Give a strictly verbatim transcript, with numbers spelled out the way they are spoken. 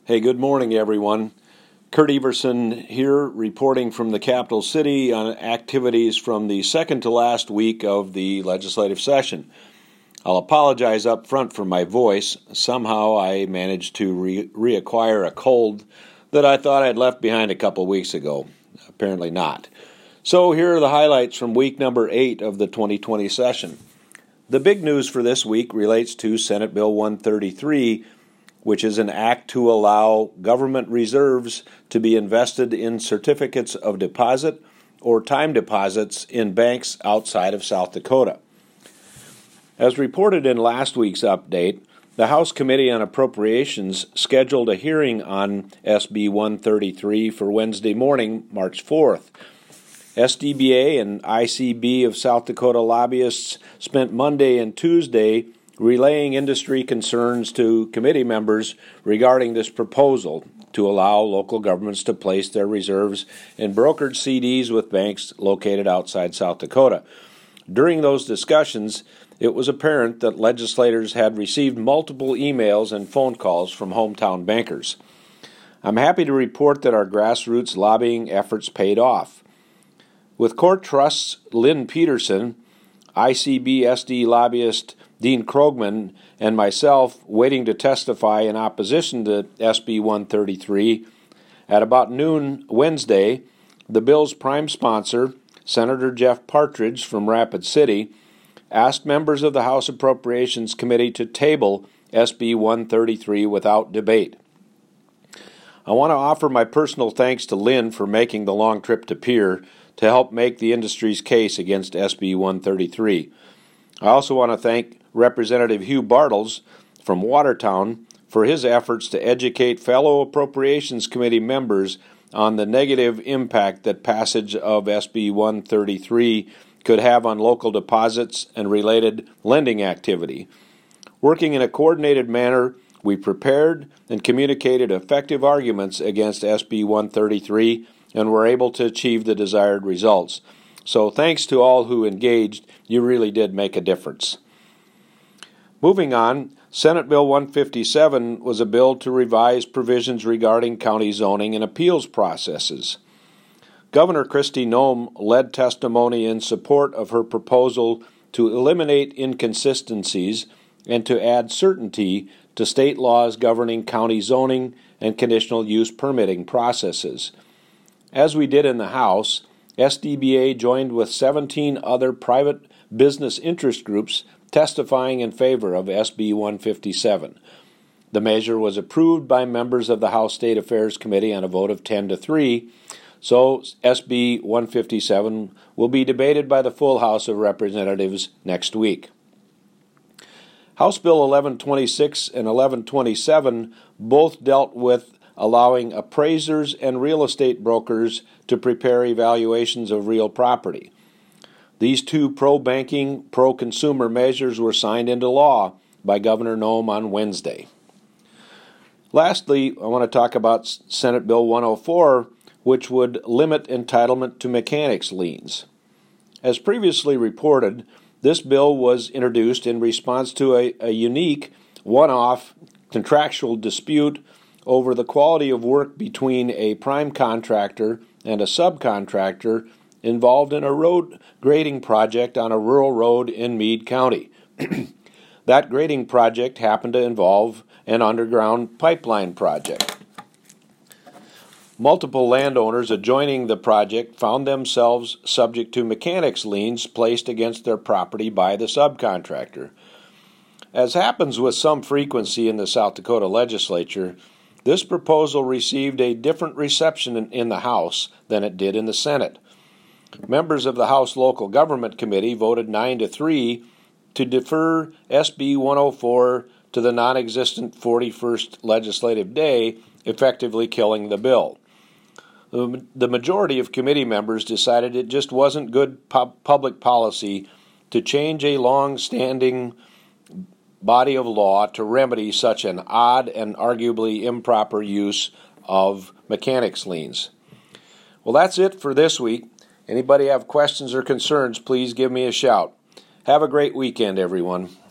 Hey, good morning, everyone. Kurt Everson here, reporting from the capital city on activities from the second to last week of the legislative session. I'll apologize up front for my voice. Somehow I managed to re- reacquire a cold that I thought I'd left behind a couple weeks ago. Apparently not. So here are the highlights from week number eight of the twenty twenty session. The big news for this week relates to Senate Bill one thirty-three, which is an act to allow government reserves to be invested in certificates of deposit or time deposits in banks outside of South Dakota. As reported in last week's update, the House Committee on Appropriations scheduled a hearing on S B one thirty-three for Wednesday morning, March fourth. S D B A and I C B of South Dakota lobbyists spent Monday and Tuesday relaying industry concerns to committee members regarding this proposal to allow local governments to place their reserves in brokered C Ds with banks located outside South Dakota. During those discussions, it was apparent that legislators had received multiple emails and phone calls from hometown bankers. I'm happy to report that our grassroots lobbying efforts paid off. With Court Trust's Lynn Peterson, I C B S D lobbyist Dean Krogman, and myself waiting to testify in opposition to S B one thirty-three, at about noon Wednesday, the bill's prime sponsor, Senator Jeff Partridge from Rapid City, asked members of the House Appropriations Committee to table S B one thirty-three without debate. I want to offer my personal thanks to Lynn for making the long trip to Pierre to help make the industry's case against S B one thirty-three. I also want to thank Representative Hugh Bartles from Watertown for his efforts to educate fellow Appropriations Committee members on the negative impact that passage of S B one thirty-three could have on local deposits and related lending activity. Working in a coordinated manner, we prepared and communicated effective arguments against S B one thirty-three and were able to achieve the desired results. So thanks to all who engaged. You really did make a difference. Moving on, Senate Bill one fifty-seven was a bill to revise provisions regarding county zoning and appeals processes. Governor Kristi Noem led testimony in support of her proposal to eliminate inconsistencies and to add certainty to state laws governing county zoning and conditional use permitting processes. As we did in the House, S D B A joined with seventeen other private business interest groups testifying in favor of S B one fifty-seven. The measure was approved by members of the House State Affairs Committee on a vote of ten to three, so S B one fifty-seven will be debated by the full House of Representatives next week. House Bill eleven twenty-six and eleven twenty-seven both dealt with allowing appraisers and real estate brokers to prepare evaluations of real property. These two pro-banking, pro-consumer measures were signed into law by Governor Noem on Wednesday. Lastly, I want to talk about Senate Bill one oh four, which would limit entitlement to mechanics liens. As previously reported, this bill was introduced in response to a, a unique, one-off contractual dispute over the quality of work between a prime contractor and a subcontractor involved in a road grading project on a rural road in Meade County. That grading project happened to involve an underground pipeline project. Multiple landowners adjoining the project found themselves subject to mechanics liens placed against their property by the subcontractor. As happens with some frequency in the South Dakota legislature, this proposal received a different reception in the House than it did in the Senate. Members of the House Local Government Committee voted nine to three to defer S B one oh four to the non-existent forty-first legislative day, effectively killing the bill. The majority of committee members decided it just wasn't good pub- public policy to change a long-standing body of law to remedy such an odd and arguably improper use of mechanics liens. Well, that's it for this week. Anybody have questions or concerns, please give me a shout. Have a great weekend, everyone.